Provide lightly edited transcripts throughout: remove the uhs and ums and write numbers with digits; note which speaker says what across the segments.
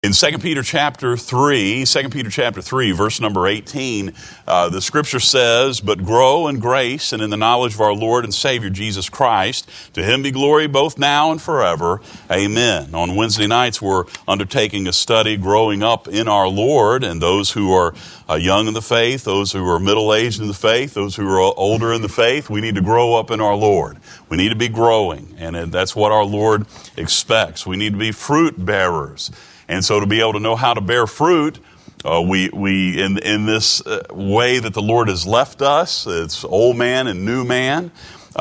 Speaker 1: In 2 Peter chapter 3, verse number 18, the scripture says, "But grow in grace and in the knowledge of our Lord and Savior Jesus Christ. To him be glory both now and forever. Amen." On Wednesday nights, we're undertaking a study growing up in our Lord, and those who are young in the faith, those who are middle-aged in the faith, those who are older in the faith, we need to grow up in our Lord. We need to be growing, and that's what our Lord expects. We need to be fruit bearers. And so to be able to know how to bear fruit, we in this way that the Lord has left us, it's old man and new man.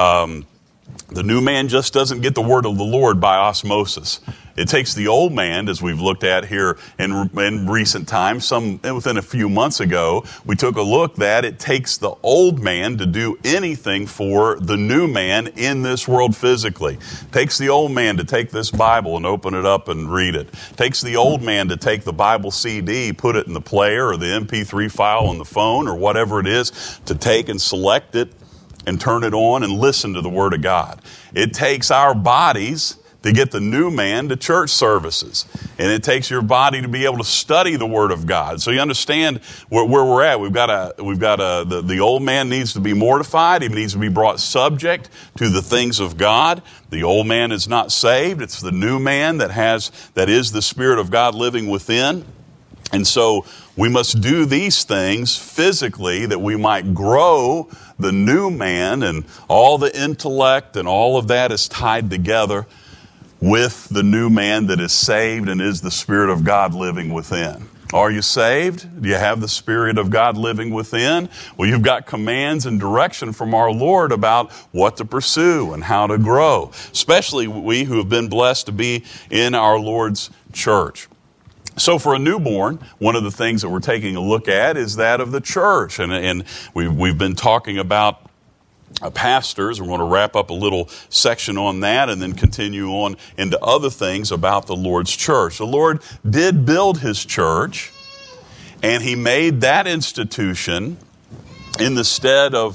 Speaker 1: The new man just doesn't get the word of the Lord by osmosis. It takes the old man, as we've looked at here in recent times, within a few months ago, we took a look that it takes the old man to do anything for the new man in this world physically. It takes the old man to take this Bible and open it up and read it. It takes the old man to take the Bible CD, put it in the player or the MP3 file on the phone or whatever it is, to take and select it and turn it on and listen to the Word of God. It takes our bodies to get the new man to church services. And it takes your body to be able to study the Word of God. So you understand where we're at. The old man needs to be mortified. He needs to be brought subject to the things of God. The old man is not saved. It's the new man that is the Spirit of God living within. And so we must do these things physically that we might grow the new man, and all the intellect and all of that is tied together with the new man that is saved and is the Spirit of God living within. Are you saved? Do you have the Spirit of God living within? Well, you've got commands and direction from our Lord about what to pursue and how to grow, especially we who have been blessed to be in our Lord's church. So for a newborn, one of the things that we're taking a look at is that of the church. And we've been talking about pastors. We're going to wrap up a little section on that and then continue on into other things about the Lord's church. The Lord did build His church, and He made that institution in the stead of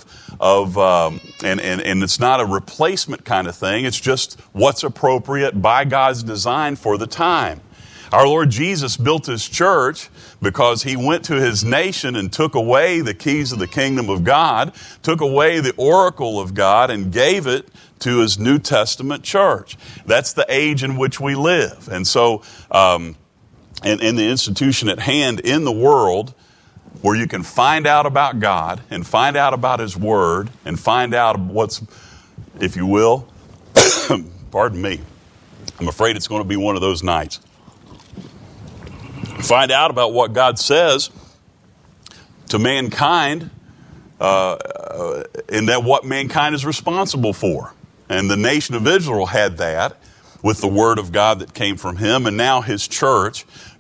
Speaker 1: it's not a replacement kind of thing. It's just what's appropriate by God's design for the time. Our Lord Jesus built His church because He went to His nation and took away the keys of the kingdom of God, took away the oracle of God, and gave it to His New Testament church. That's the age in which we live. And so, in the institution at hand in the world, where you can find out about God and find out about His Word and find out what's, if you will, pardon me, I'm afraid it's going to be one of those nights. Find out about what God says to mankind, and that what mankind is responsible for. And the nation of Israel had that with the Word of God that came from Him, and now His churches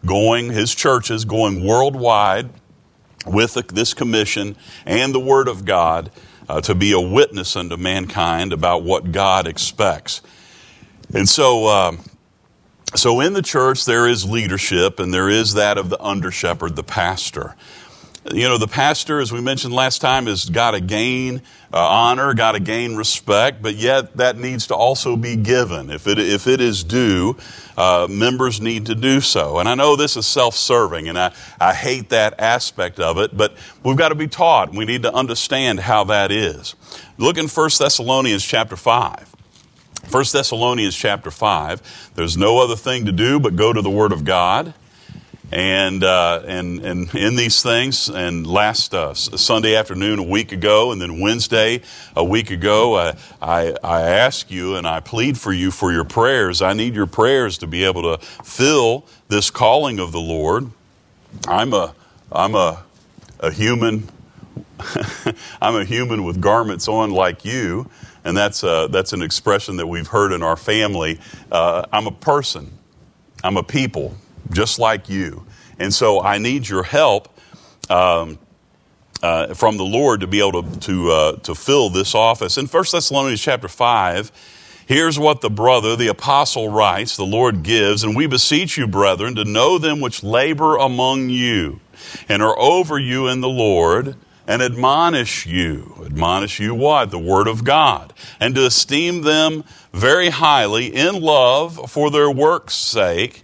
Speaker 1: going worldwide with this commission and the Word of God to be a witness unto mankind about what God expects. And so in the church, there is leadership, and there is that of the under-shepherd, the pastor. You know, the pastor, as we mentioned last time, has got to gain honor, got to gain respect, but yet that needs to also be given. If it is due, members need to do so. And I know this is self-serving, and I hate that aspect of it, but we've got to be taught. We need to understand how that is. Look in 1 Thessalonians chapter 5. 1 Thessalonians chapter 5, there's no other thing to do but go to the Word of God. And in these things, and last Sunday afternoon a week ago, and then Wednesday a week ago, I ask you and I plead for you for your prayers. I need your prayers to be able to fill this calling of the Lord. I'm a human. I'm a human with garments on like you. And that's an expression that we've heard in our family. I'm a person. I'm a people, just like you. And so I need your help from the Lord to be able to fill this office. In 1 Thessalonians chapter 5, here's what the brother, the apostle, writes, the Lord gives, "And we beseech you, brethren, to know them which labor among you and are over you in the Lord, and admonish you. Admonish you what? The Word of God. And to esteem them very highly in love for their work's sake,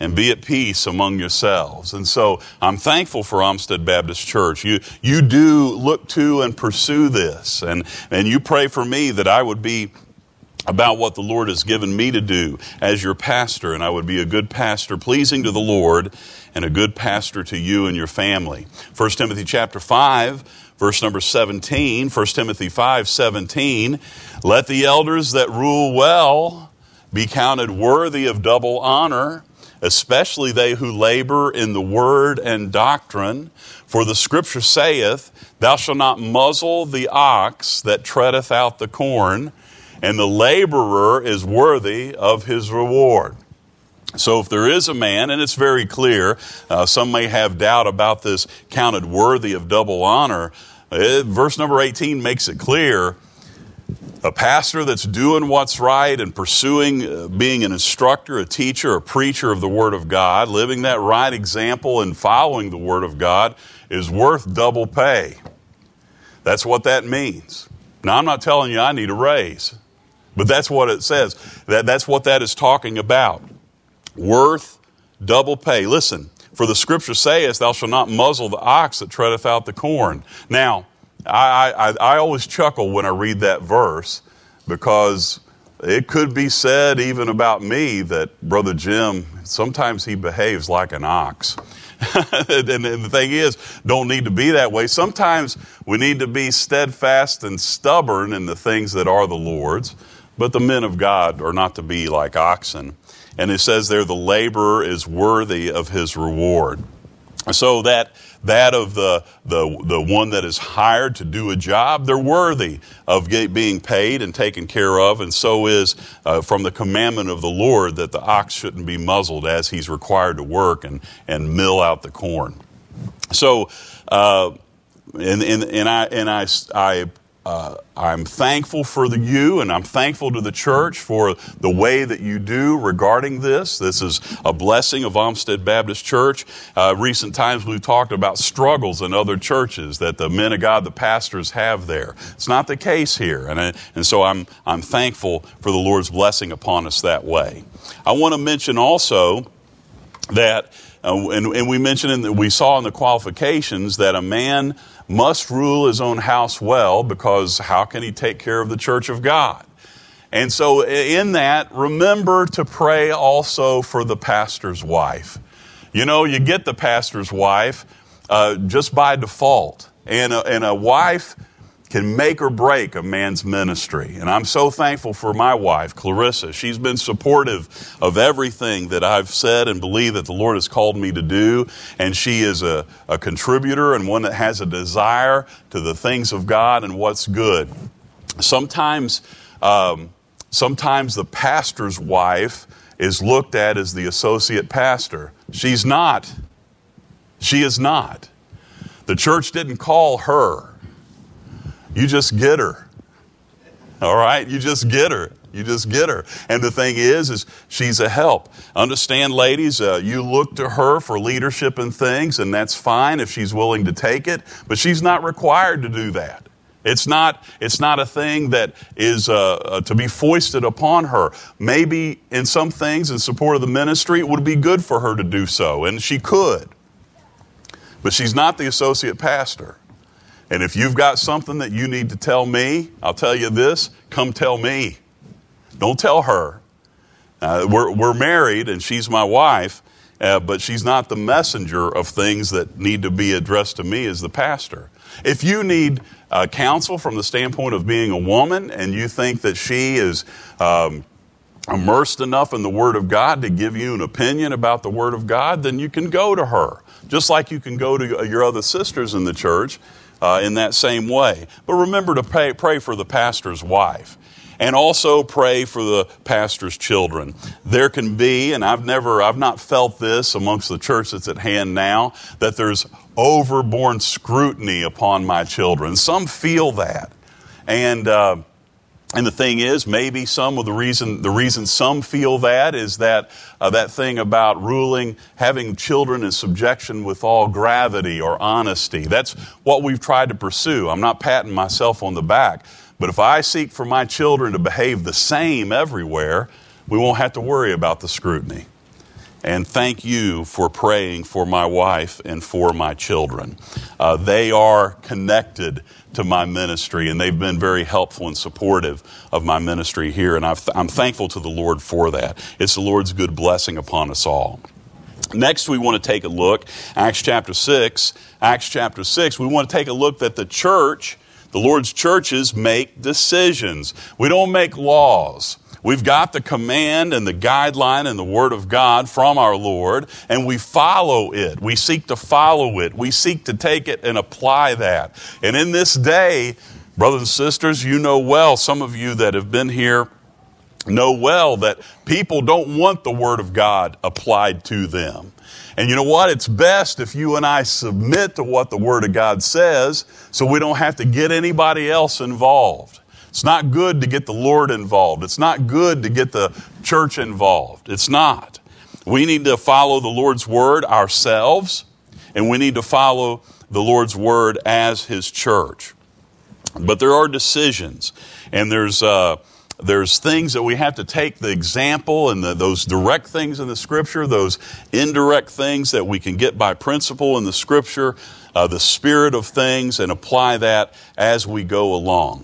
Speaker 1: and be at peace among yourselves. And so I'm thankful for Olmsted Baptist Church. You do look to and pursue this, and you pray for me that I would be about what the Lord has given me to do as your pastor, and I would be a good pastor, pleasing to the Lord, and a good pastor to you and your family. 1 Timothy chapter 5, verse number 17, 1 Timothy 5:17, let the elders that rule well be counted worthy of double honor, especially they who labor in the word and doctrine. For the scripture saith, thou shalt not muzzle the ox that treadeth out the corn, and the laborer is worthy of his reward. So if there is a man, and it's very clear, some may have doubt about this counted worthy of double honor, verse number 18 makes it clear. A pastor that's doing what's right and pursuing being an instructor, a teacher, a preacher of the Word of God, living that right example and following the Word of God is worth double pay. That's what that means. Now, I'm not telling you I need a raise, but that's what it says. That's what that is talking about. Worth double pay. Listen, for the scripture saith, thou shalt not muzzle the ox that treadeth out the corn. Now, I always chuckle when I read that verse, because it could be said even about me that Brother Jim, sometimes he behaves like an ox. And the thing is, don't need to be that way. Sometimes we need to be steadfast and stubborn in the things that are the Lord's, but the men of God are not to be like oxen. And it says there, the laborer is worthy of his reward. So that of the one that is hired to do a job, they're worthy of being paid and taken care of. And so is from the commandment of the Lord that the ox shouldn't be muzzled as he's required to work and mill out the corn. So, I'm thankful for you, and I'm thankful to the church for the way that you do regarding this. This is a blessing of Olmsted Baptist Church. Recent times we've talked about struggles in other churches that the men of God, the pastors, have there. It's not the case here, and so I'm thankful for the Lord's blessing upon us that way. I want to mention also that, and we mentioned we saw in the qualifications that a man must rule his own house well, because how can he take care of the church of God? And so in that, remember to pray also for the pastor's wife. You know, you get the pastor's wife just by default. And a wife can make or break a man's ministry. And I'm so thankful for my wife, Clarissa. She's been supportive of everything that I've said and believe that the Lord has called me to do. And she is a contributor and one that has a desire to the things of God and what's good. Sometimes the pastor's wife is looked at as the associate pastor. She's not. She is not. The church didn't call her. You just get her. All right? You just get her. You just get her. And the thing is she's a help. Understand, ladies, you look to her for leadership and things, and that's fine if she's willing to take it, but she's not required to do that. It's not a thing that is to be foisted upon her. Maybe in some things in support of the ministry, it would be good for her to do so, and she could. But she's not the associate pastor. And if you've got something that you need to tell me, I'll tell you this, come tell me. Don't tell her. We're married and she's my wife, but she's not the messenger of things that need to be addressed to me as the pastor. If you need counsel from the standpoint of being a woman and you think that she is immersed enough in the Word of God to give you an opinion about the Word of God, then you can go to her. Just like you can go to your other sisters in the church in that same way. But remember to pray for the pastor's wife. And also pray for the pastor's children. There can be, and I've not felt this amongst the church that's at hand now, that there's overborne scrutiny upon my children. Some feel that. And the thing is, maybe the reason some feel that is that thing about having children in subjection with all gravity or honesty. That's what we've tried to pursue. I'm not patting myself on the back. But if I seek for my children to behave the same everywhere, we won't have to worry about the scrutiny. And thank you for praying for my wife and for my children. They are connected to my ministry, and they've been very helpful and supportive of my ministry here. And I'm thankful to the Lord for that. It's the Lord's good blessing upon us all. Next, we want to take a look, Acts chapter 6. Acts chapter 6, we want to take a look that the church, the Lord's churches, make decisions. We don't make laws. We've got the command and the guideline and the Word of God from our Lord, and we follow it. We seek to follow it. We seek to take it and apply that. And in this day, brothers and sisters, you know well, some of you that have been here know well that people don't want the Word of God applied to them. And you know what? It's best if you and I submit to what the Word of God says so we don't have to get anybody else involved. It's not good to get the Lord involved. It's not good to get the church involved. It's not. We need to follow the Lord's Word ourselves, and we need to follow the Lord's Word as His church. But there are decisions, and there's things that we have to take the example and those direct things in the Scripture, those indirect things that we can get by principle in the Scripture, the spirit of things, and apply that as we go along.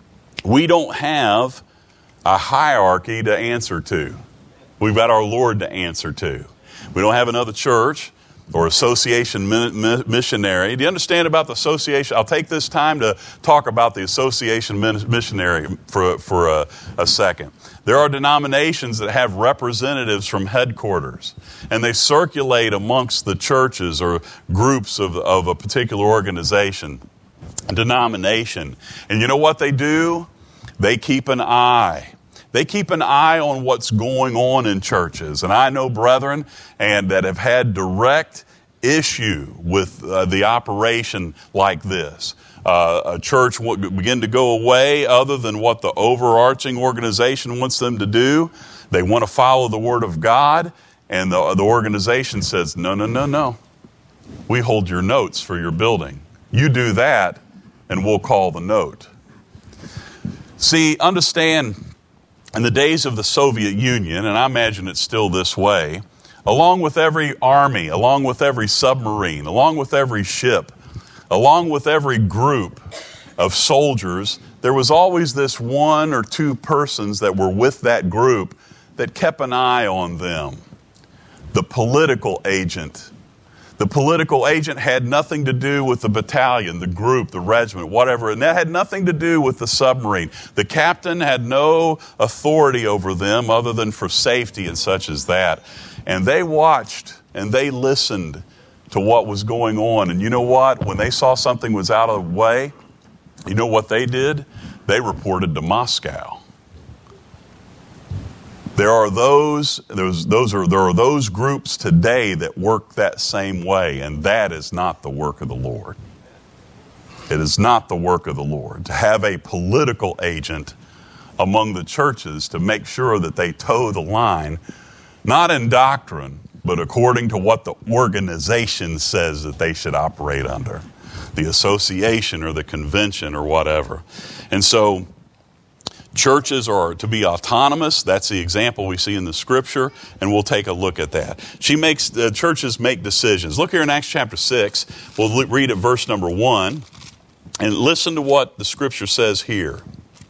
Speaker 1: We don't have a hierarchy to answer to. We've got our Lord to answer to. We don't have another church or association missionary. Do you understand about the association? I'll take this time to talk about the association missionary for a second. There are denominations that have representatives from headquarters, and they circulate amongst the churches or groups of a particular organization, denomination. And you know what they do? They keep an eye. They keep an eye on what's going on in churches. And I know brethren and that have had direct issue with the operation like this. A church would begin to go away other than what the overarching organization wants them to do. They want to follow the Word of God, and the organization says, no. We hold your notes for your building. You do that, and we'll call the note. See, understand, in the days of the Soviet Union, and I imagine it's still this way, along with every army, along with every submarine, along with every ship, along with every group of soldiers, there was always this one or two persons that were with that group that kept an eye on them. The political agent. The political agent had nothing to do with the battalion, the group, the regiment, whatever, and that had nothing to do with the submarine. The captain had no authority over them other than for safety and such as that. And they watched and they listened to what was going on. And you know what? When they saw something was out of the way, you know what they did? They reported to Moscow. There are those groups today that work that same way, and that is not the work of the Lord. It is not the work of the Lord to have a political agent among the churches to make sure that they toe the line, not in doctrine, but according to what the organization says that they should operate under, the association or the convention or whatever. And so churches are to be autonomous. That's the example we see in the Scripture, and we'll take a look at that. Churches make decisions. Look here in Acts chapter 6. We'll read at verse number 1, and listen to what the Scripture says here.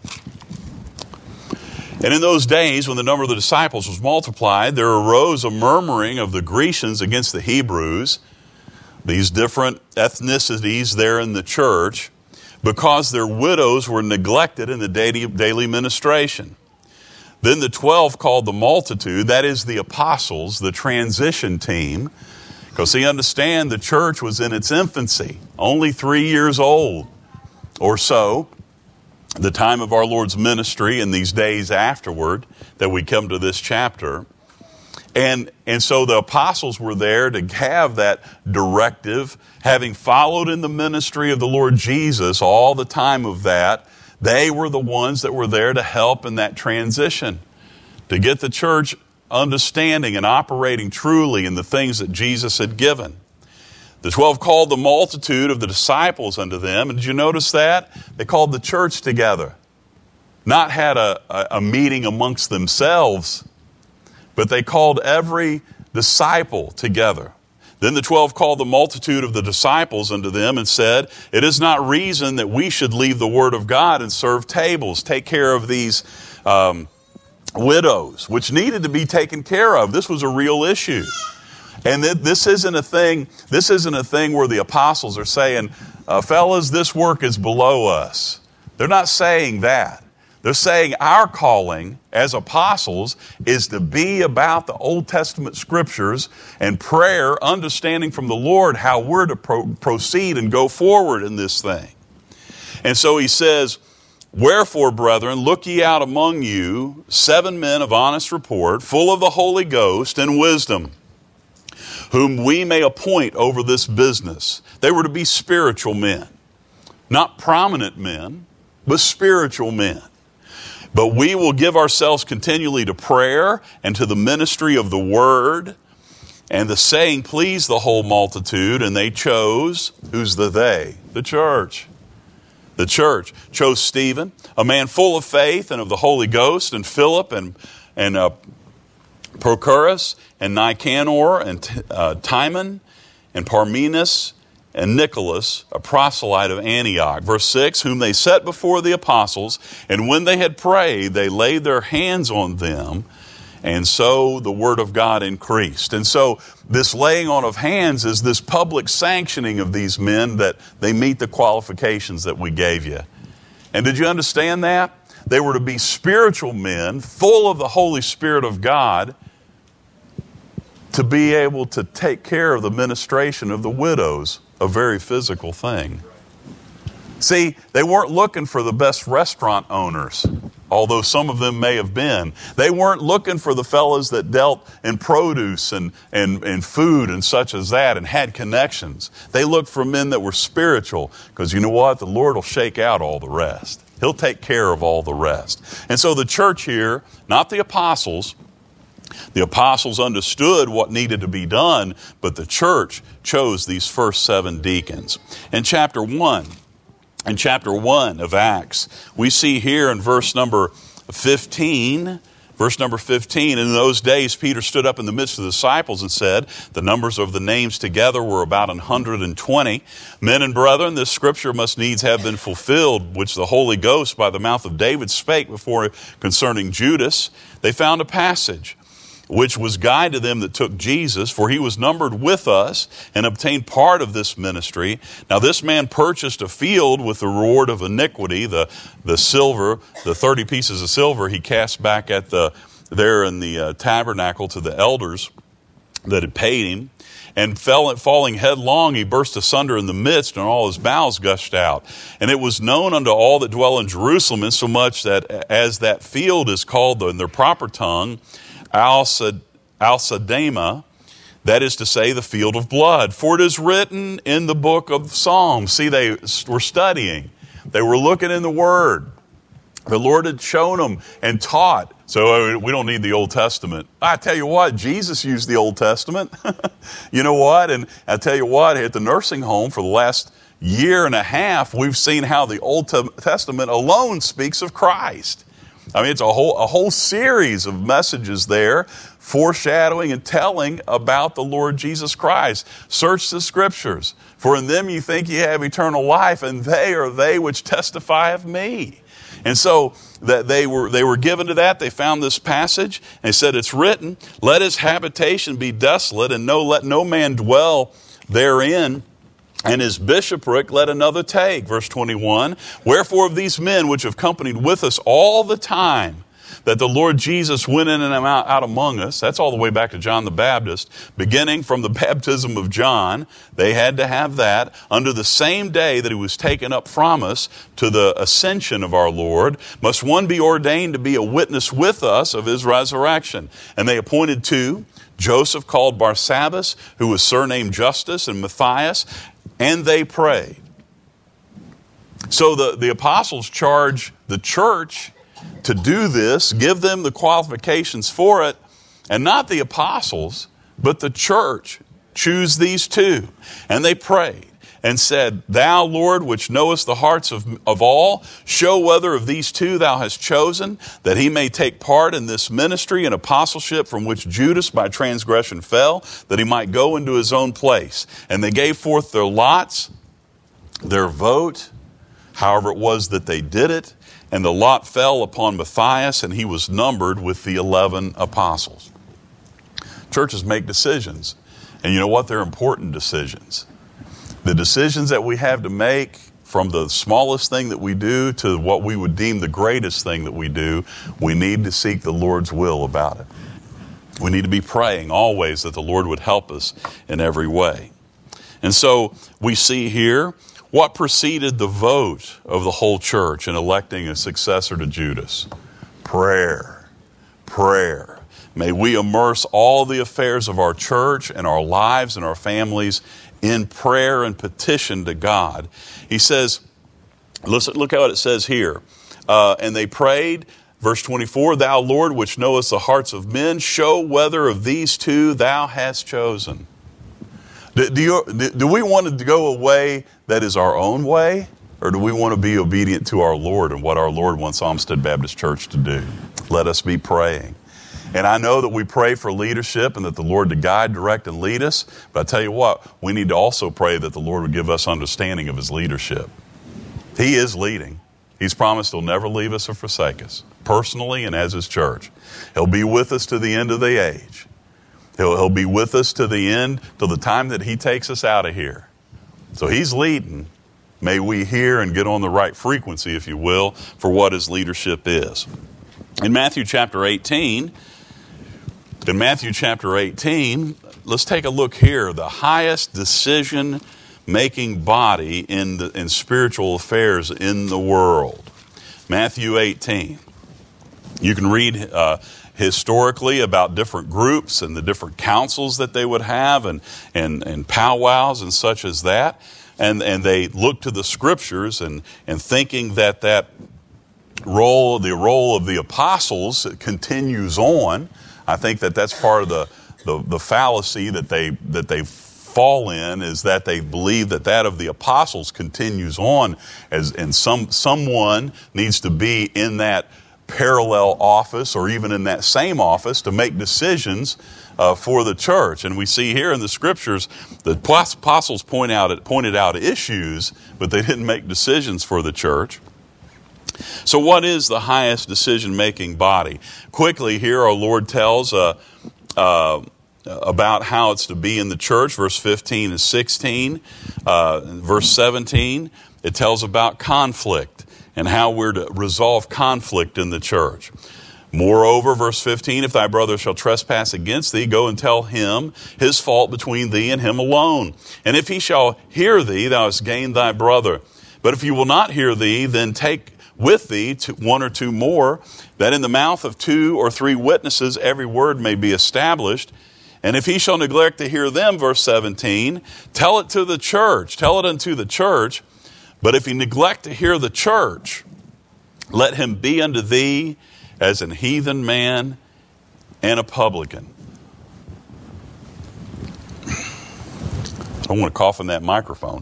Speaker 1: And in those days, when the number of the disciples was multiplied, there arose a murmuring of the Grecians against the Hebrews, these different ethnicities there in the church, because their widows were neglected in the daily ministration. Then the 12 called the multitude, that is the apostles, the transition team, because see, understand the church was in its infancy, only 3 years old or so, the time of our Lord's ministry and these days afterward that we come to this chapter. And so the apostles were there to have that directive, having followed in the ministry of the Lord Jesus all the time of that. They were the ones that were there to help in that transition, to get the church understanding and operating truly in the things that Jesus had given. The 12 called the multitude of the disciples unto them. And did you notice that? They called the church together. Not had a meeting amongst themselves, but they called every disciple together. Then the 12 called the multitude of the disciples unto them and said, it is not reason that we should leave the word of God and serve tables, take care of these widows, which needed to be taken care of. This was a real issue. And this isn't a thing where the apostles are saying, fellas, this work is below us. They're not saying that. They're saying our calling as apostles is to be about the Old Testament scriptures and prayer, understanding from the Lord how we're to proceed and go forward in this thing. And so he says, wherefore, brethren, look ye out among you 7 men of honest report, full of the Holy Ghost and wisdom, whom we may appoint over this business. They were to be spiritual men, not prominent men, but spiritual men. But we will give ourselves continually to prayer and to the ministry of the word. And the saying pleased the whole multitude, and they chose, who's the they? The church. The church chose Stephen, a man full of faith and of the Holy Ghost, and Philip and Prochorus and Nicanor and Timon and Parmenas and Nicholas, a proselyte of Antioch. Verse 6, whom they set before the apostles, and when they had prayed, they laid their hands on them, and so the word of God increased. And so this laying on of hands is this public sanctioning of these men that they meet the qualifications that we gave you. And did you understand that? They were to be spiritual men, full of the Holy Spirit of God, to be able to take care of the ministration of the widows, a very physical thing. See, they weren't looking for the best restaurant owners, although some of them may have been. They weren't looking for the fellas that dealt in produce and food and such as that and had connections. They looked for men that were spiritual, because you know what? The Lord will shake out all the rest. He'll take care of all the rest. And so the church here, not the apostles understood what needed to be done, but the church chose these first 7 deacons. In chapter 1 of Acts, we see here in verse number 15, in those days Peter stood up in the midst of the disciples and said, the numbers of the names together were about 120. Men and brethren, this scripture must needs have been fulfilled, which the Holy Ghost by the mouth of David spake before concerning Judas. They found a passage which was guide to them that took Jesus, for he was numbered with us and obtained part of this ministry. Now this man purchased a field with the reward of iniquity, the silver, the 30 pieces of silver he cast back at there in the tabernacle to the elders that had paid him. And falling headlong, he burst asunder in the midst, and all his bowels gushed out. And it was known unto all that dwell in Jerusalem, insomuch that as that field is called in their proper tongue, Al-Sadama, that is to say, the field of blood. For it is written in the book of Psalms. See, they were studying. They were looking in the Word. The Lord had shown them and taught. So we don't need the Old Testament. I tell you what, Jesus used the Old Testament. You know what? And I tell you what, at the nursing home for the last year and a half, we've seen how the Old Testament alone speaks of Christ. I mean, it's a whole series of messages there, foreshadowing and telling about the Lord Jesus Christ. Search the Scriptures, for in them you think ye have eternal life, and they are they which testify of me. And so that they were given to that. They found this passage, and they said, it's written, let his habitation be desolate, and let no man dwell therein. And his bishopric let another take. Verse 21, wherefore of these men which have companied with us all the time that the Lord Jesus went in and out among us, that's all the way back to John the Baptist, beginning from the baptism of John, they had to have that, under the same day that he was taken up from us to the ascension of our Lord, must one be ordained to be a witness with us of his resurrection. And they appointed 2, Joseph called Barsabbas, who was surnamed Justus, and Matthias, and they prayed. So the apostles charge the church to do this, give them the qualifications for it, and not the apostles, but the church choose these 2. And they prayed. and said, Thou, Lord, which knowest the hearts of all, show whether of these two thou hast chosen, that he may take part in this ministry and apostleship from which Judas by transgression fell, that he might go into his own place. And they gave forth their lots, their vote, however it was that they did it, and the lot fell upon Matthias, and he was numbered with the 11 apostles. Churches make decisions, and you know what? They're important decisions. The decisions that we have to make, from the smallest thing that we do to what we would deem the greatest thing that we do, we need to seek the Lord's will about it. We need to be praying always that the Lord would help us in every way. And so we see here what preceded the vote of the whole church in electing a successor to Judas. Prayer. Prayer. May we immerse all the affairs of our church and our lives and our families in prayer and petition to God. He says, listen, look how it says here. And they prayed, verse 24, Thou, Lord, which knowest the hearts of men, show whether of these two thou hast chosen. Do we want to go a way that is our own way? Or do we want to be obedient to our Lord and what our Lord wants Olmsted Baptist Church to do? Let us be praying. And I know that we pray for leadership and that the Lord to guide, direct, and lead us. But I tell you what, we need to also pray that the Lord would give us understanding of His leadership. He is leading. He's promised He'll never leave us or forsake us, personally and as His church. He'll be with us to the end of the age. He'll be with us to the end, till the time that He takes us out of here. So He's leading. May we hear and get on the right frequency, if you will, for what His leadership is. In Matthew chapter 18, let's take a look here. The highest decision-making body in spiritual affairs in the world. Matthew 18. You can read historically about different groups and the different councils that they would have and powwows and such as that. And they look to the scriptures and thinking that the role of the apostles continues on. I think that that's part of the fallacy that they fall in, is that they believe that of the apostles continues on, and someone needs to be in that parallel office or even in that same office to make decisions for the church. And we see here in the scriptures the apostles pointed out issues, but they didn't make decisions for the church. So what is the highest decision-making body? Quickly here our Lord tells about how it's to be in the church, verse 15 and 16. Verse 17, it tells about conflict and how we're to resolve conflict in the church. Moreover, verse 15, if thy brother shall trespass against thee, go and tell him his fault between thee and him alone. And if he shall hear thee, thou hast gained thy brother. But if he will not hear thee, then take with thee one or two more, that in the mouth of 2 or 3 witnesses every word may be established. And if he shall neglect to hear them, verse 17, tell it unto the church. But if he neglect to hear the church, let him be unto thee as an heathen man and a publican. I don't want to cough in that microphone.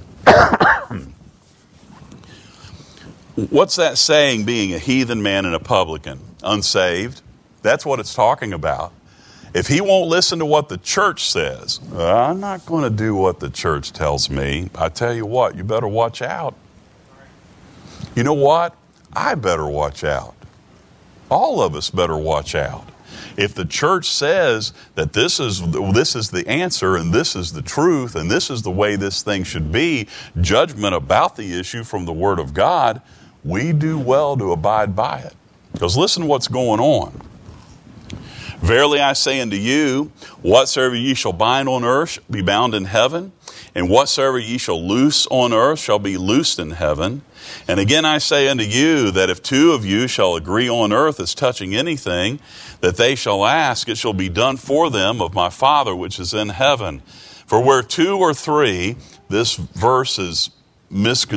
Speaker 1: What's that saying, being a heathen man and a publican? Unsaved. That's what it's talking about. If he won't listen to what the church says, I'm not going to do what the church tells me. I tell you what, you better watch out. You know what? I better watch out. All of us better watch out. If the church says that this is the answer and this is the truth and this is the way this thing should be, judgment about the issue from the Word of God, we do well to abide by it. Because listen to what's going on. Verily I say unto you, whatsoever ye shall bind on earth shall be bound in heaven, and whatsoever ye shall loose on earth shall be loosed in heaven. And again I say unto you, that if 2 of you shall agree on earth as touching anything that they shall ask, it shall be done for them of my Father which is in heaven. For where 2 or 3, this verse is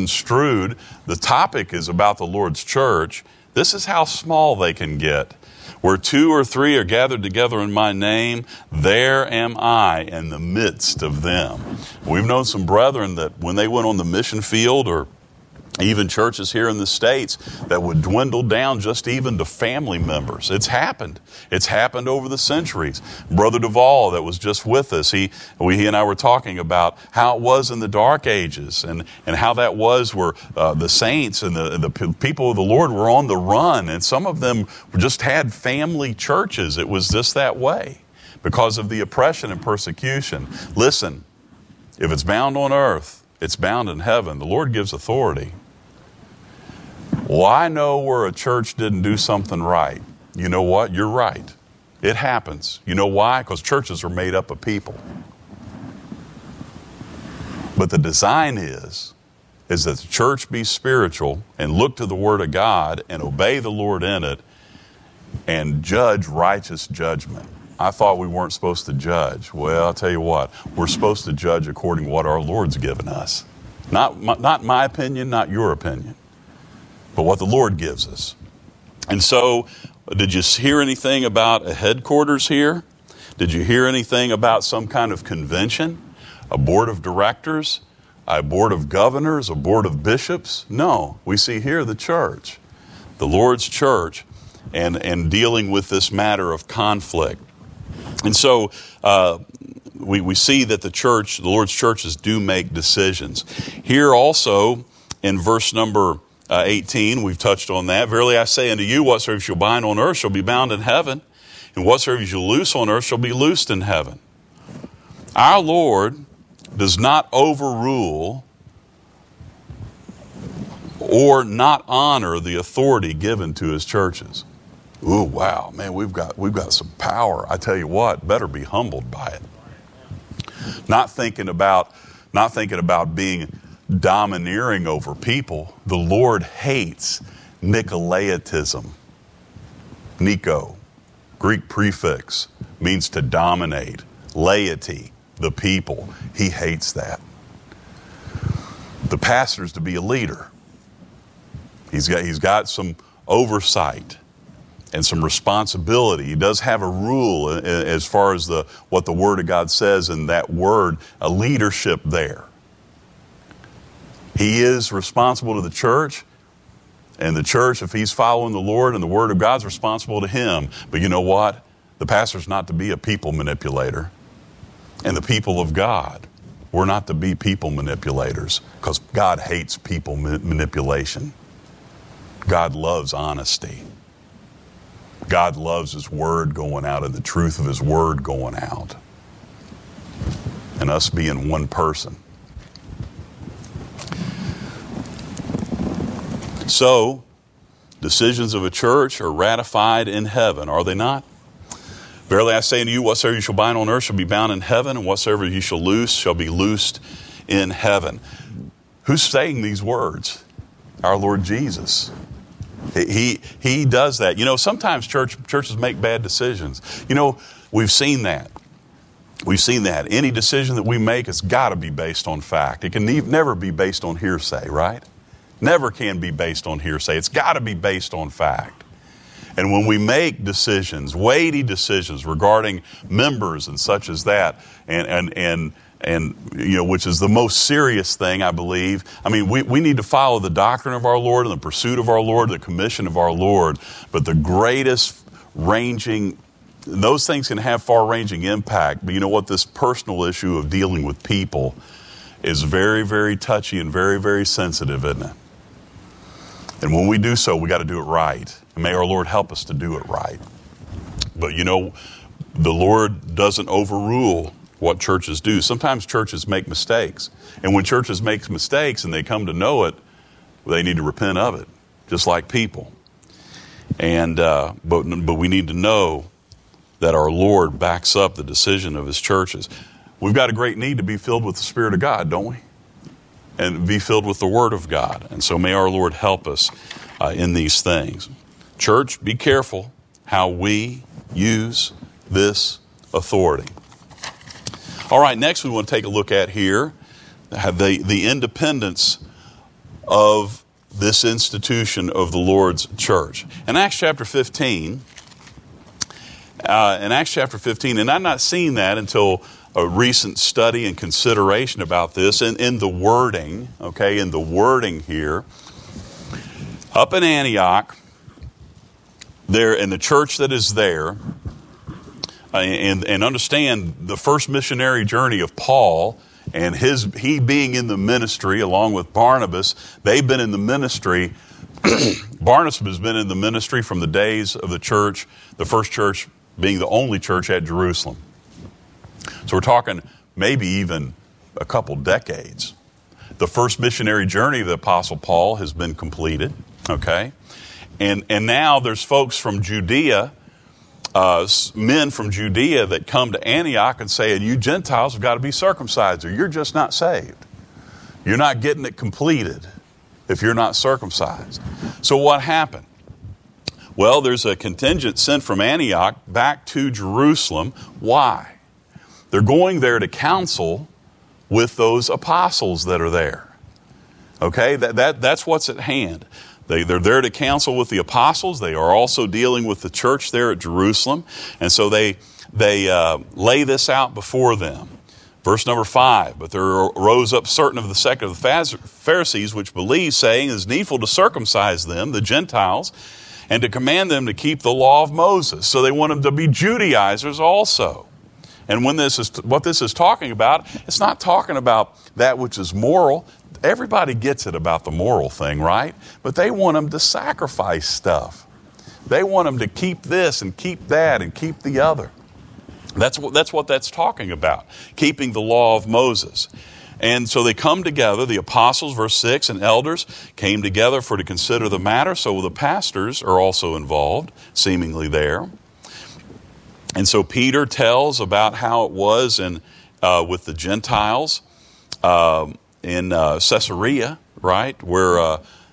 Speaker 1: misconstrued. The topic is about the Lord's church. This is how small they can get. Where 2 or 3 are gathered together in my name, there am I in the midst of them. We've known some brethren that when they went on the mission field, or even churches here in the States, that would dwindle down just even to family members. It's happened. It's happened over the centuries. Brother Duvall, that was just with us, he and I were talking about how it was in the dark ages, and how that was where the saints and the people of the Lord were on the run, and some of them just had family churches. It was just that way because of the oppression and persecution. Listen, if it's bound on earth, it's bound in heaven. The Lord gives authority. Well, I know where a church didn't do something right. You know what? You're right. It happens. You know why? Because churches are made up of people. But the design is that the church be spiritual and look to the Word of God and obey the Lord in it and judge righteous judgment. I thought we weren't supposed to judge. Well, I'll tell you what, we're supposed to judge according to what our Lord's given us. Not my opinion, not your opinion, but what the Lord gives us. And so, did you hear anything about a headquarters here? Did you hear anything about some kind of convention, a board of directors, a board of governors, a board of bishops? No, we see here the church, the Lord's church, and dealing with this matter of conflict. And so we see that the Lord's churches do make decisions. Here also in verse number 18, we've touched on that. Verily I say unto you, whatsoever you shall bind on earth shall be bound in heaven, and whatsoever you shall loose on earth shall be loosed in heaven. Our Lord does not overrule or not honor the authority given to His churches. Ooh, wow, man, we've got some power. I tell you what, better be humbled by it. Not thinking about being domineering over people. The Lord hates Nicolaitism. Nico, Greek prefix, means to dominate. Laity, the people. He hates that. The pastor's to be a leader. He's got some oversight and some responsibility. He does have a rule as far as what the Word of God says in that word, a leadership there. He is responsible to the church, and the church, if he's following the Lord and the Word of God's responsible to him. But you know what? The pastor's not to be a people manipulator. And the people of God, we're not to be people manipulators, because God hates people manipulation. God loves honesty. God loves His Word going out and the truth of His Word going out. And us being one person. So, decisions of a church are ratified in heaven, are they not? Verily I say unto you, whatsoever you shall bind on earth shall be bound in heaven, and whatsoever you shall loose shall be loosed in heaven. Who's saying these words? Our Lord Jesus. He does that. You know, sometimes churches make bad decisions. You know, we've seen that. We've seen that. Any decision that we make has got to be based on fact. It can never be based on hearsay, right? Never can be based on hearsay. It's got to be based on fact. And when we make decisions, weighty decisions regarding members and such as that, and you know, which is the most serious thing, I believe. I mean, we need to follow the doctrine of our Lord and the pursuit of our Lord, the commission of our Lord. But the greatest ranging, those things can have far-ranging impact. But you know what? This personal issue of dealing with people is very, very touchy and very, very sensitive, isn't it? And when we do so, we got to do it right. And may our Lord help us to do it right. But you know, the Lord doesn't overrule what churches do. Sometimes churches make mistakes. And when churches make mistakes and they come to know it, they need to repent of it, just like people. And but we need to know that our Lord backs up the decision of His churches. We've got a great need to be filled with the Spirit of God, don't we? And be filled with the Word of God. And so may our Lord help us in these things. Church, be careful how we use this authority. All right, next we want to take a look at here the independence of this institution of the Lord's church. In Acts chapter 15, in Acts chapter 15, and I'm not seeing that until a recent study and consideration about this in the wording, okay, in the wording here. Up in Antioch, there in the church that is there, and understand the first missionary journey of Paul and he being in the ministry along with Barnabas, they've been in the ministry. Barnabas has been in the ministry from the days of the church, the first church being the only church at Jerusalem. So we're talking maybe even a couple decades. The first missionary journey of the Apostle Paul has been completed, okay? And now there's folks from Judea, men from Judea that come to Antioch and say, and you Gentiles have got to be circumcised or you're just not saved. You're not getting it completed if you're not circumcised. So what happened? Well, there's a contingent sent from Antioch back to Jerusalem. Why? They're going there to counsel with those apostles that are there. Okay, that's what's at hand. They're there to counsel with the apostles. They are also dealing with the church there at Jerusalem. And so they lay this out before them. Verse number 5, but there rose up certain of the sect of the Pharisees which believed, saying, it is needful to circumcise them, the Gentiles, and to command them to keep the law of Moses. So they want them to be Judaizers also. And what this is talking about, it's not talking about that which is moral. Everybody gets it about the moral thing, right? But they want them to sacrifice stuff. They want them to keep this and keep that and keep the other. That's what that's talking about, keeping the law of Moses. And so they come together, the apostles, verse 6, and elders came together to consider the matter. So the pastors are also involved, seemingly there. And so Peter tells about how it was with the Gentiles in Caesarea, right, where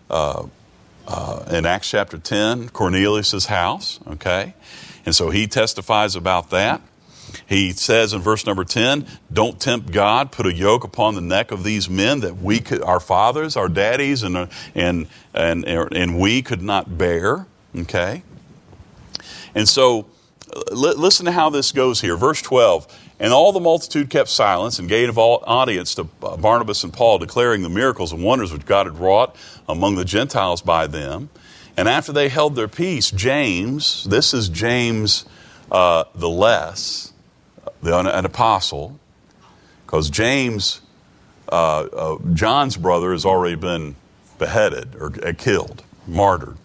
Speaker 1: in Acts chapter 10, Cornelius' house, okay? And so he testifies about that. He says in verse number 10, don't tempt God, put a yoke upon the neck of these men that we could, our fathers, our daddies, and we could not bear, okay? And so listen to how this goes here. Verse 12, and all the multitude kept silence and gave all audience to Barnabas and Paul, declaring the miracles and wonders which God had wrought among the Gentiles by them. And after they held their peace, James, this is James the Less, an apostle, because James, John's brother, has already been beheaded or killed, martyred.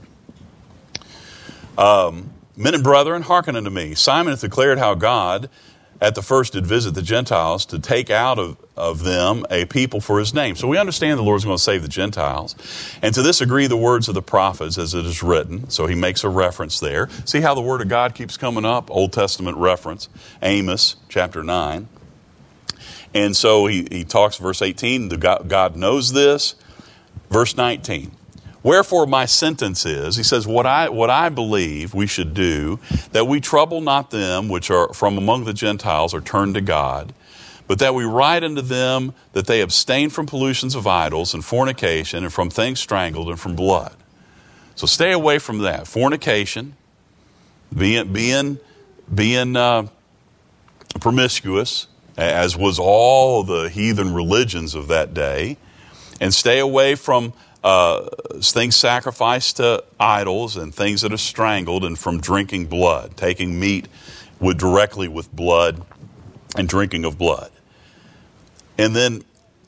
Speaker 1: Men and brethren, hearken unto me. Simon hath declared how God at the first did visit the Gentiles to take out of them a people for his name. So we understand the Lord's going to save the Gentiles. And to this agree the words of the prophets as it is written. So he makes a reference there. See how the word of God keeps coming up? Old Testament reference. Amos chapter 9. And so he talks, verse 18, God knows this. Verse 19. Wherefore my sentence is, he says, what I believe we should do, that we trouble not them which are from among the Gentiles are turned to God, but that we write unto them that they abstain from pollutions of idols and fornication and from things strangled and from blood. So stay away from that. Fornication, being promiscuous, as was all the heathen religions of that day, and stay away from things sacrificed to idols and things that are strangled, and from drinking blood, taking meat directly with blood and drinking of blood. And then,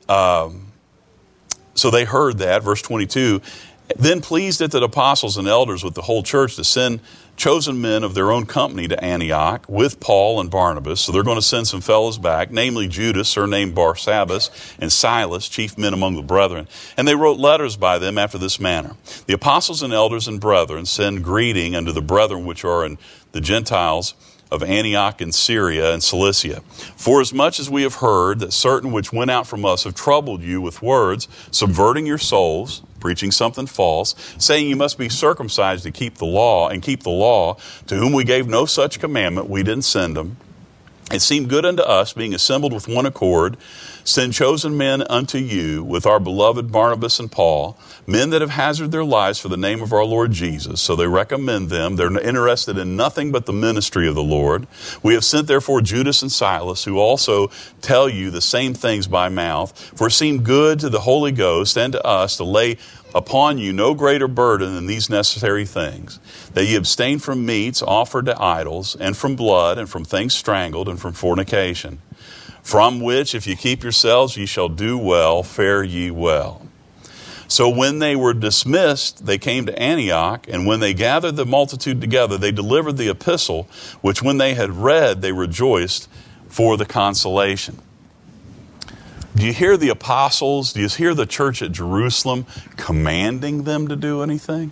Speaker 1: so they heard that, verse 22, then pleased it the apostles and elders with the whole church to send chosen men of their own company to Antioch with Paul and Barnabas. So they're going to send some fellows back, namely Judas, surnamed Barsabbas, and Silas, chief men among the brethren. And they wrote letters by them after this manner. The apostles and elders and brethren send greeting unto the brethren which are in the Gentiles of Antioch and Syria and Cilicia. For as much as we have heard that certain which went out from us have troubled you with words, subverting your souls, preaching something false, saying you must be circumcised to keep the law, and keep the law, to whom we gave no such commandment, we didn't send them. It seemed good unto us, being assembled with one accord, send chosen men unto you with our beloved Barnabas and Paul, men that have hazarded their lives for the name of our Lord Jesus. So they recommend them. They're interested in nothing but the ministry of the Lord. We have sent therefore Judas and Silas, who also tell you the same things by mouth. For it seemed good to the Holy Ghost and to us to lay upon you no greater burden than these necessary things, that ye abstain from meats offered to idols, and from blood, and from things strangled, and from fornication. From which, if ye keep yourselves, ye shall do well, fare ye well. So when they were dismissed, they came to Antioch, and when they gathered the multitude together, they delivered the epistle, which when they had read, they rejoiced for the consolation. Do you hear the apostles, do you hear the church at Jerusalem commanding them to do anything?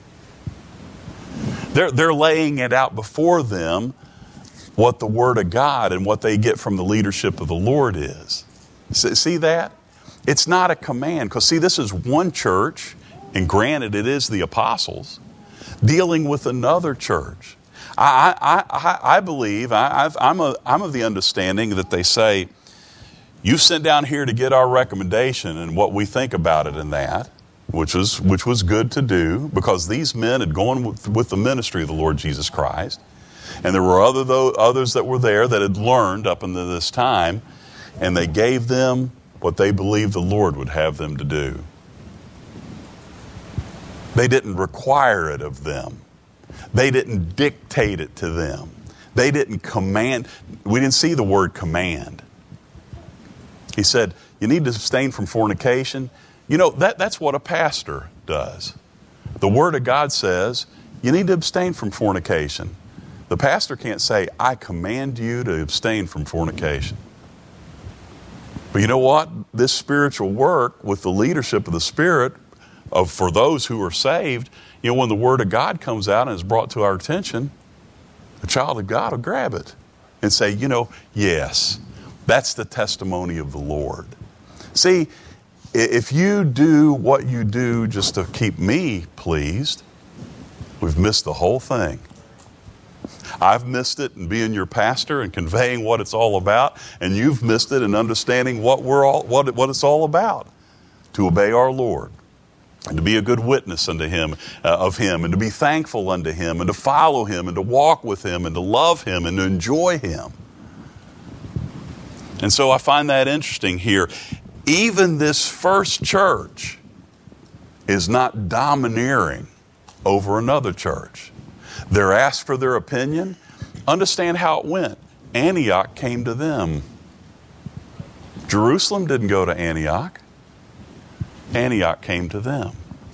Speaker 1: They're laying it out before them what the Word of God and what they get from the leadership of the Lord is. See that? It's not a command, because see, this is one church, and granted it is the apostles, dealing with another church. I believe, I'm of the understanding that they say, you sent down here to get our recommendation and what we think about it and that, which was good to do, because these men had gone with the ministry of the Lord Jesus Christ. And there were others that were there that had learned up until this time, and they gave them what they believed the Lord would have them to do. They didn't require it of them. They didn't dictate it to them. They didn't command. We didn't see the word command. He said, you need to abstain from fornication. You know, that's what a pastor does. The Word of God says, you need to abstain from fornication. The pastor can't say, I command you to abstain from fornication. But you know what? This spiritual work with the leadership of the Spirit for those who are saved, you know, when the Word of God comes out and is brought to our attention, the child of God will grab it and say, you know, yes, that's the testimony of the Lord. See, if you do what you do just to keep me pleased, we've missed the whole thing. I've missed it in being your pastor and conveying what it's all about, and you've missed it in understanding what it's all about. To obey our Lord, and to be a good witness unto Him, of Him, and to be thankful unto Him, and to follow Him, and to walk with Him, and to love Him, and to enjoy Him. And so I find that interesting here. Even this first church is not domineering over another church. They're asked for their opinion. Understand how it went. Antioch came to them. Jerusalem didn't go to Antioch. Antioch came to them.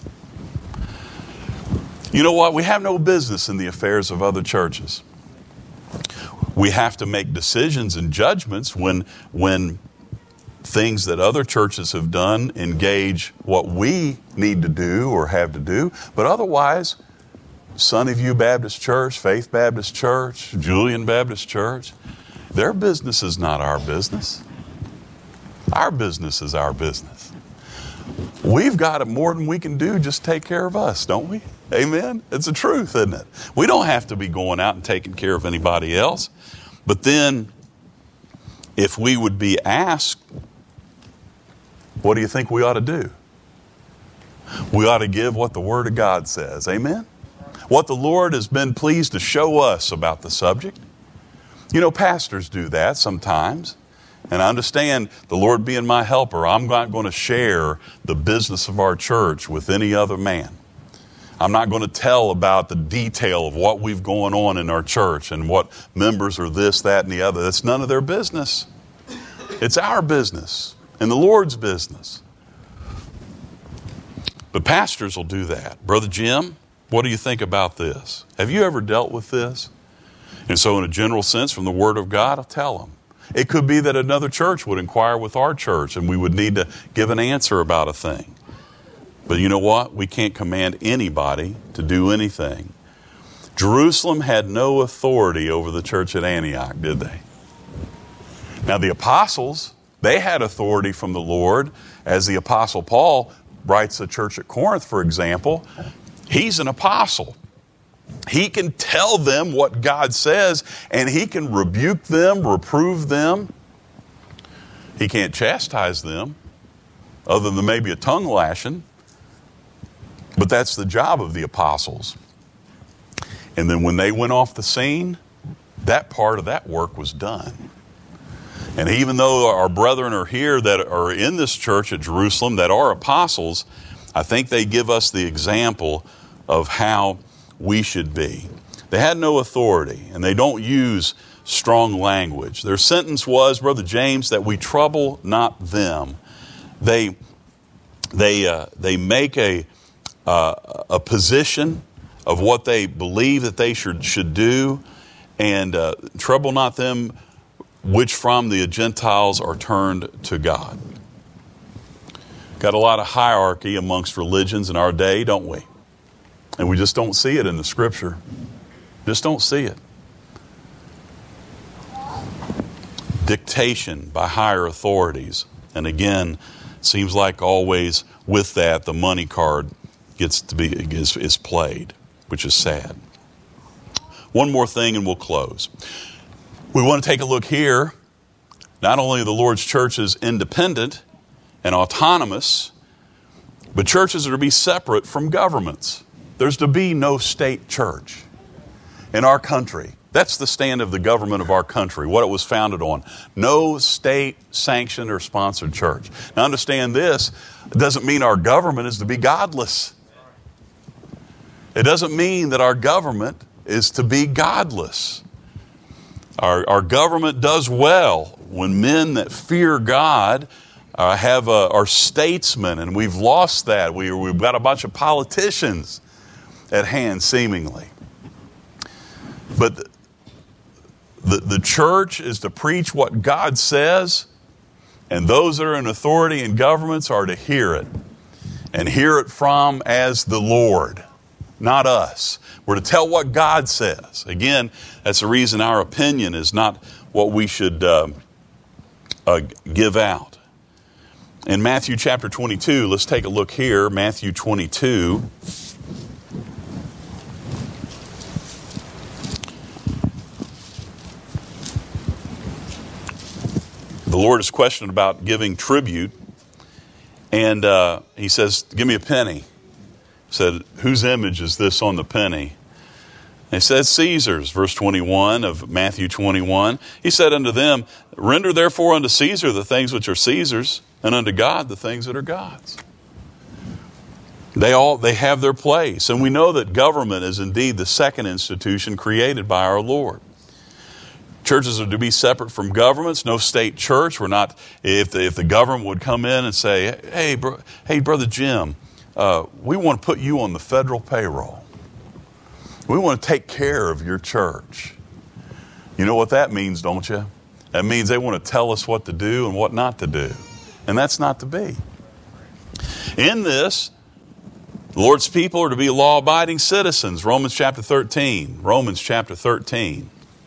Speaker 1: You know what? We have no business in the affairs of other churches. We have to make decisions and judgments when things that other churches have done engage what we need to do or have to do. But otherwise, Sunny View Baptist Church, Faith Baptist Church, Julian Baptist Church, their business is not our business. Our business is our business. We've got more than we can do, just take care of us, don't we? Amen? It's the truth, isn't it? We don't have to be going out and taking care of anybody else. But then, if we would be asked, what do you think we ought to do? We ought to give what the Word of God says. Amen? What the Lord has been pleased to show us about the subject. You know, pastors do that sometimes. And I understand, the Lord being my helper, I'm not going to share the business of our church with any other man. I'm not going to tell about the detail of what we've going on in our church and what members are this, that, and the other. That's none of their business. It's our business and the Lord's business. But pastors will do that. Brother Jim, what do you think about this? Have you ever dealt with this? And so in a general sense, from the Word of God, I'll tell them. It could be that another church would inquire with our church and we would need to give an answer about a thing. But you know what? We can't command anybody to do anything. Jerusalem had no authority over the church at Antioch, did they? Now the apostles, they had authority from the Lord. As the Apostle Paul writes the church at Corinth, for example, he's an apostle. He can tell them what God says, and he can rebuke them, reprove them. He can't chastise them, other than maybe a tongue lashing. But that's the job of the apostles. And then when they went off the scene, that part of that work was done. And even though our brethren are here that are in this church at Jerusalem that are apostles, I think they give us the example of how we should be. They had no authority, and they don't use strong language. Their sentence was, Brother James, that we trouble not them. They make a position of what they believe that they should do, and trouble not them which from the Gentiles are turned to God. Got a lot of hierarchy amongst religions in our day, don't we? And we just don't see it in the Scripture. Just don't see it. Dictation by higher authorities. And again, seems like always with that, the money card is played, which is sad. One more thing and we'll close. We want to take a look here. Not only are the Lord's churches independent and autonomous, but churches are to be separate from governments. There's to be no state church in our country. That's the stand of the government of our country, what it was founded on. No state-sanctioned or sponsored church. Now understand this, it doesn't mean our government is to be godless. It doesn't mean that our government is to be godless. Our government does well when men that fear God are statesmen, and we've lost that. We've got a bunch of politicians at hand, seemingly. But the church is to preach what God says, and those that are in authority in governments are to hear it, and hear it from as the Lord, not us. We're to tell what God says. Again, that's the reason our opinion is not what we should give out. In Matthew chapter 22, let's take a look here. Matthew 22. The Lord is questioned about giving tribute, and he says, "Give me a penny." He said, "Whose image is this on the penny?" And he said, "Caesar's," verse 21 of Matthew 21. He said unto them, "Render therefore unto Caesar the things which are Caesar's, and unto God the things that are God's." They have their place, and we know that government is indeed the second institution created by our Lord. Churches are to be separate from governments. No state church. We're not. If the government would come in and say, "Hey, Brother Jim, we want to put you on the federal payroll. We want to take care of your church." You know what that means, don't you? That means they want to tell us what to do and what not to do. And that's not to be. In this, the Lord's people are to be law-abiding citizens. Romans chapter 13. Romans chapter 13.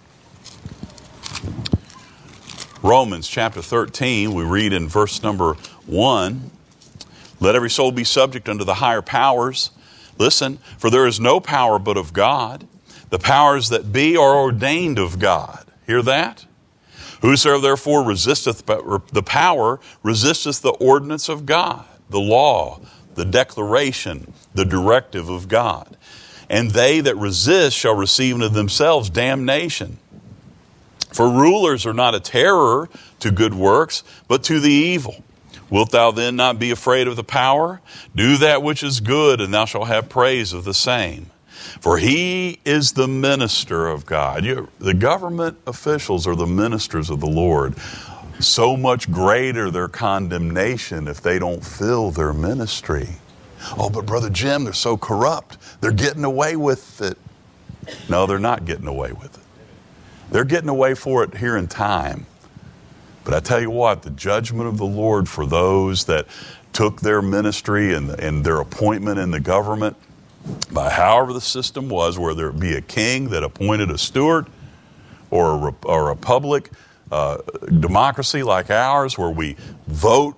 Speaker 1: Romans chapter 13, we read in verse number 1, "Let every soul be subject unto the higher powers. Listen, for there is no power but of God. The powers that be are ordained of God." Hear that? "Whosoever therefore resisteth the power, resisteth the ordinance of God," the law, the declaration, the directive of God. "And they that resist shall receive unto themselves damnation. For rulers are not a terror to good works, but to the evil. Wilt thou then not be afraid of the power? Do that which is good, and thou shalt have praise of the same. For he is the minister of God." The government officials are the ministers of the Lord. So much greater their condemnation if they don't fill their ministry. "Oh, but Brother Jim, they're so corrupt. They're getting away with it." No, they're not getting away with it. They're getting away for it here in time. But I tell you what, the judgment of the Lord for those that took their ministry and their appointment in the government, by however the system was, whether it be a king that appointed a steward or a public democracy like ours where we vote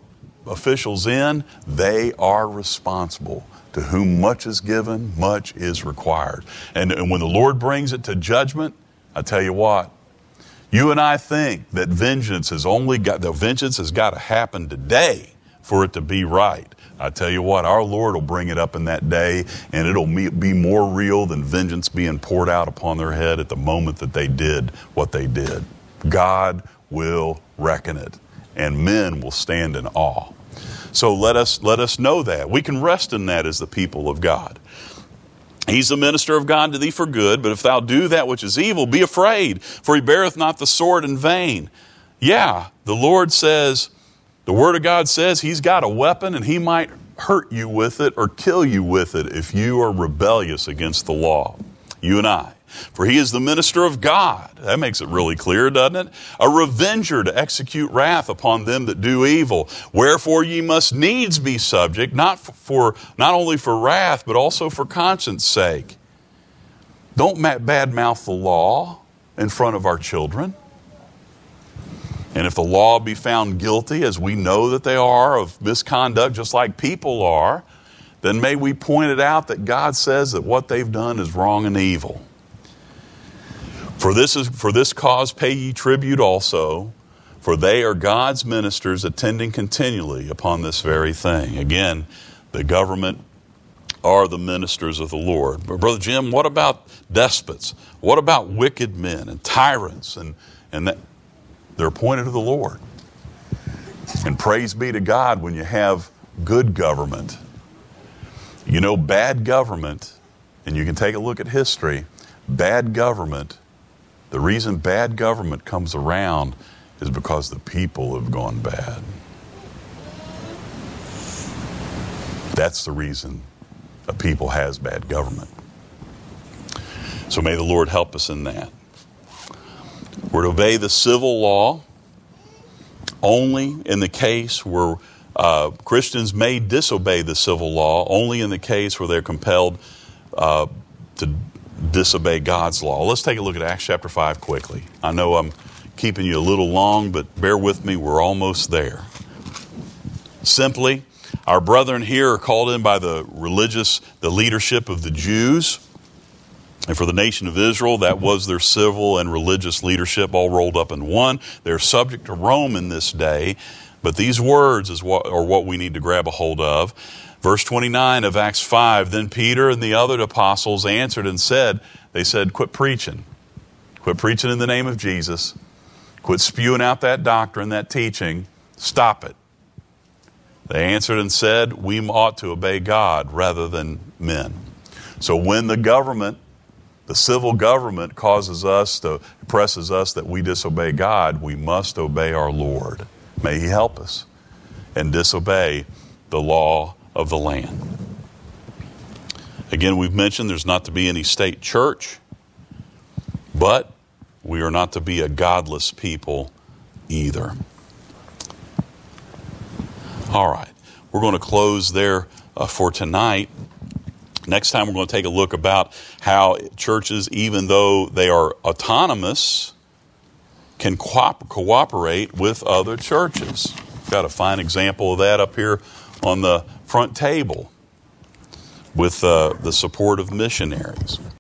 Speaker 1: officials in, they are responsible. To whom much is given, much is required. And when the Lord brings it to judgment, I tell you what, you and I think that vengeance has got to happen today for it to be right. I tell you what, our Lord will bring it up in that day, and it'll be more real than vengeance being poured out upon their head at the moment that they did what they did. God will reckon it, and men will stand in awe. So let us know that. We can rest in that as the people of God. He's the minister of God to thee for good, but if thou do that which is evil, be afraid, for he beareth not the sword in vain. Yeah, the Lord says, the Word of God says he's got a weapon and he might hurt you with it or kill you with it if you are rebellious against the law. You and I. For he is the minister of God. That makes it really clear, doesn't it? A revenger to execute wrath upon them that do evil. Wherefore ye must needs be subject, not only for wrath, but also for conscience sake. Don't badmouth the law in front of our children. And if the law be found guilty, as we know that they are, of misconduct, just like people are, then may we point it out that God says that what they've done is wrong and evil. For this cause pay ye tribute also, for they are God's ministers attending continually upon this very thing. Again, the government are the ministers of the Lord. But Brother Jim, what about despots? What about wicked men and tyrants? And that they're appointed of the Lord. And praise be to God when you have good government. You know, bad government, and you can take a look at history, bad government, the reason bad government comes around is because the people have gone bad. That's the reason a people has bad government. So may the Lord help us in that. We're to obey the civil law only in the case where Christians may disobey the civil law, only in the case where they're compelled to disobey God's law. Let's take a look at Acts chapter 5 quickly. I know I'm keeping you a little long, but bear with me, we're almost there. Simply, our brethren here are called in by the leadership of the Jews. And for the nation of Israel, that was their civil and religious leadership all rolled up in one. They're subject to Rome in this day. But these words are what we need to grab a hold of. Verse 29 of Acts 5, then Peter and the other apostles answered and said, quit preaching. Quit preaching in the name of Jesus. Quit spewing out that doctrine, that teaching. Stop it. They answered and said, we ought to obey God rather than men. So when the civil government presses us that we disobey God, we must obey our Lord. May He help us and disobey the law of the land. Again, we've mentioned there's not to be any state church, but we are not to be a godless people either. All right, we're going to close there for tonight. Next time we're going to take a look about how churches, even though they are autonomous, can cooperate with other churches. Got a fine example of that up here on the front table with the support of missionaries.